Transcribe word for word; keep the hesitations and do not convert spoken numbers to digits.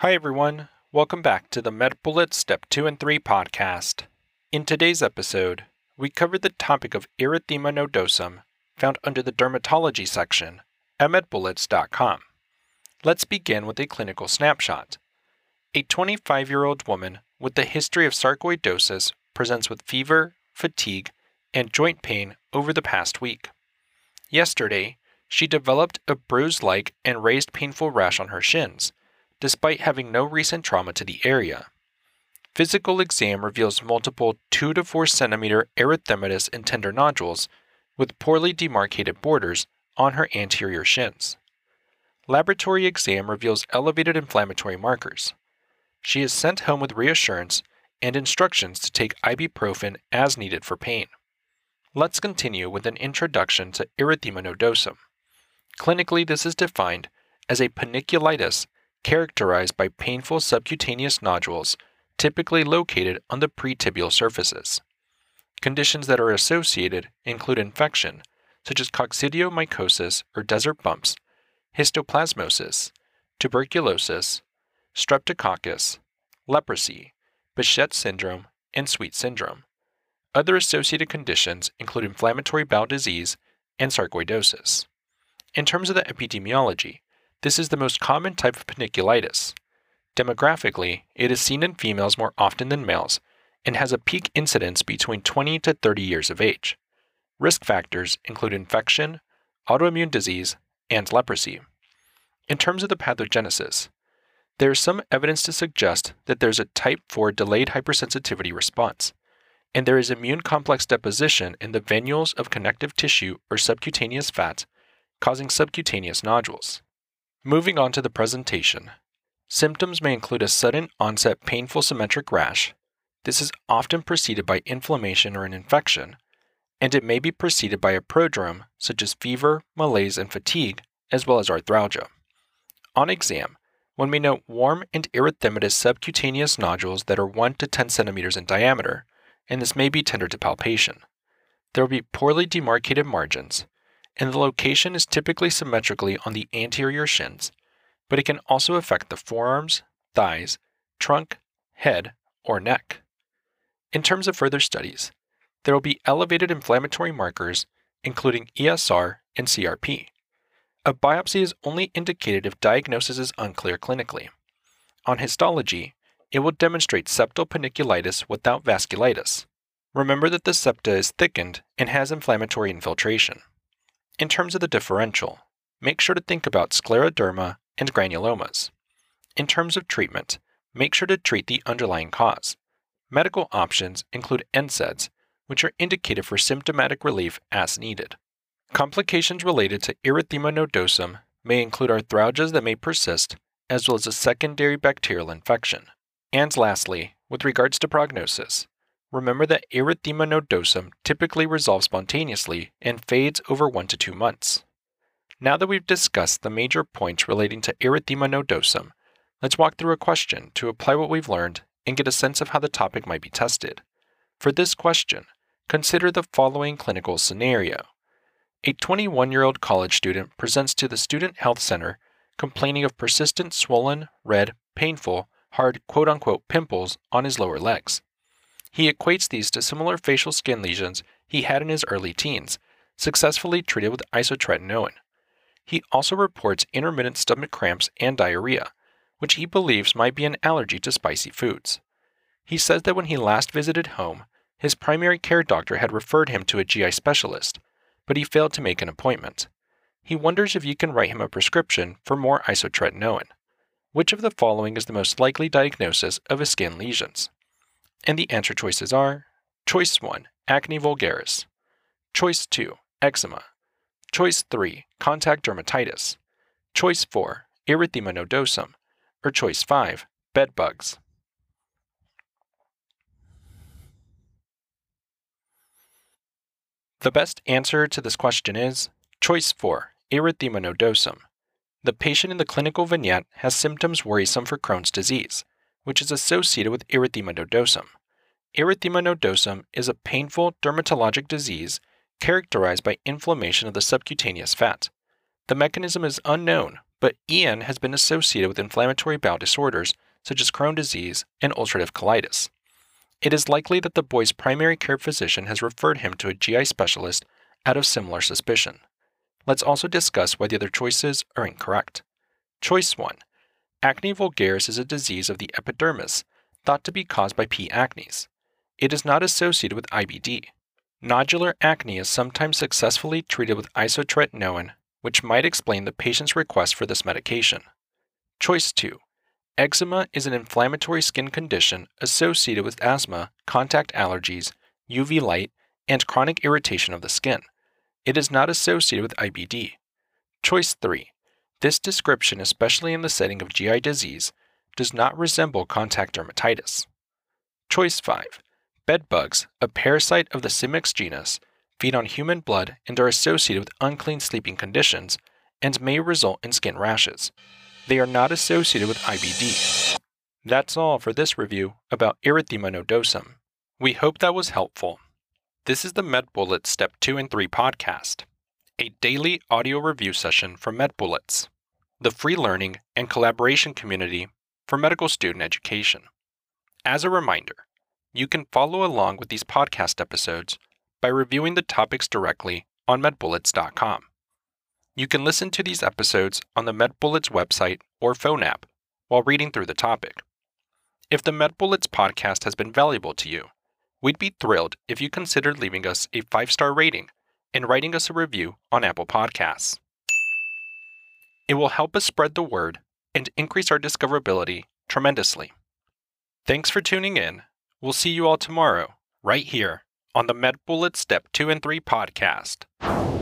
Hi everyone, welcome back to the MedBullets Step two and three podcast. In today's episode, we cover the topic of erythema nodosum, found under the dermatology section at med bullets dot com. Let's begin with a clinical snapshot. A twenty-five-year-old woman with a history of sarcoidosis presents with fever, fatigue, and joint pain over the past week. Yesterday, she developed a bruise-like and raised painful rash on her shins, despite having no recent trauma to the area. Physical exam reveals multiple two to four centimeter erythematous and tender nodules with poorly demarcated borders on her anterior shins. Laboratory exam reveals elevated inflammatory markers. She is sent home with reassurance and instructions to take ibuprofen as needed for pain. Let's continue with an introduction to erythema nodosum. Clinically, this is defined as a paniculitis characterized by painful subcutaneous nodules typically located on the pretibial surfaces. Conditions that are associated include infection, such as coccidiomycosis or desert bumps, histoplasmosis, tuberculosis, streptococcus, leprosy, Behçet syndrome, and Sweet syndrome. Other associated conditions include inflammatory bowel disease and sarcoidosis. In terms of the epidemiology, this is the most common type of paniculitis. Demographically, it is seen in females more often than males and has a peak incidence between twenty to thirty years of age. Risk factors include infection, autoimmune disease, and leprosy. In terms of the pathogenesis, there is some evidence to suggest that there's a type four delayed hypersensitivity response, and there is immune complex deposition in the venules of connective tissue or subcutaneous fat, causing subcutaneous nodules. Moving on to the presentation. Symptoms may include a sudden onset painful symmetric rash. This is often preceded by inflammation or an infection, and it may be preceded by a prodrome such as fever, malaise, and fatigue, as well as arthralgia. On exam, one may note warm and erythematous subcutaneous nodules that are one to ten centimeters in diameter, and this may be tender to palpation. There will be poorly demarcated margins, and the location is typically symmetrically on the anterior shins, but it can also affect the forearms, thighs, trunk, head, or neck. In terms of further studies, there will be elevated inflammatory markers, including E S R and C R P. A biopsy is only indicated if diagnosis is unclear clinically. On histology, it will demonstrate septal paniculitis without vasculitis. Remember that the septa is thickened and has inflammatory infiltration. In terms of the differential, make sure to think about scleroderma and granulomas. In terms of treatment, make sure to treat the underlying cause. Medical options include N SAIDs, which are indicated for symptomatic relief as needed. Complications related to erythema nodosum may include arthralgias that may persist, as well as a secondary bacterial infection. And lastly, with regards to prognosis, remember that erythema nodosum typically resolves spontaneously and fades over one to two months. Now that we've discussed the major points relating to erythema nodosum, let's walk through a question to apply what we've learned and get a sense of how the topic might be tested. For this question, consider the following clinical scenario. A twenty-one-year-old college student presents to the Student Health Center complaining of persistent swollen, red, painful, hard quote-unquote pimples on his lower legs. He equates these to similar facial skin lesions he had in his early teens, successfully treated with isotretinoin. He also reports intermittent stomach cramps and diarrhea, which he believes might be an allergy to spicy foods. He says that when he last visited home, his primary care doctor had referred him to a G I specialist, but he failed to make an appointment. He wonders if you can write him a prescription for more isotretinoin. Which of the following is the most likely diagnosis of his skin lesions? And the answer choices are: Choice one, acne vulgaris; Choice two, eczema; Choice three, contact dermatitis; Choice four, erythema nodosum; or Choice five, bed bugs. The best answer to this question is Choice four, erythema nodosum. The patient in the clinical vignette has symptoms worrisome for Crohn's disease, which is associated with erythema nodosum. Erythema nodosum is a painful dermatologic disease characterized by inflammation of the subcutaneous fat. The mechanism is unknown, but E N has been associated with inflammatory bowel disorders such as Crohn's disease and ulcerative colitis. It is likely that the boy's primary care physician has referred him to a G I specialist out of similar suspicion. Let's also discuss why the other choices are incorrect. Choice one. Acne vulgaris is a disease of the epidermis, thought to be caused by P. acnes. It is not associated with I B D. Nodular acne is sometimes successfully treated with isotretinoin, which might explain the patient's request for this medication. Choice two. Eczema is an inflammatory skin condition associated with asthma, contact allergies, U V light, and chronic irritation of the skin. It is not associated with I B D. Choice three. This description, especially in the setting of G I disease, does not resemble contact dermatitis. Choice five. Bedbugs, a parasite of the Simix genus, feed on human blood and are associated with unclean sleeping conditions and may result in skin rashes. They are not associated with I B D. That's all for this review about erythema nodosum. We hope that was helpful. This is the MedBullets Step two and three podcast, a daily audio review session from MedBullets, the free learning and collaboration community for medical student education. As a reminder, you can follow along with these podcast episodes by reviewing the topics directly on medbullets dot com. You can listen to these episodes on the MedBullets website or phone app while reading through the topic. If the MedBullets podcast has been valuable to you, we'd be thrilled if you considered leaving us a five-star rating and writing us a review on Apple Podcasts. It will help us spread the word and increase our discoverability tremendously. Thanks for tuning in. We'll see you all tomorrow, right here, on the MedBullets Step two and three podcast.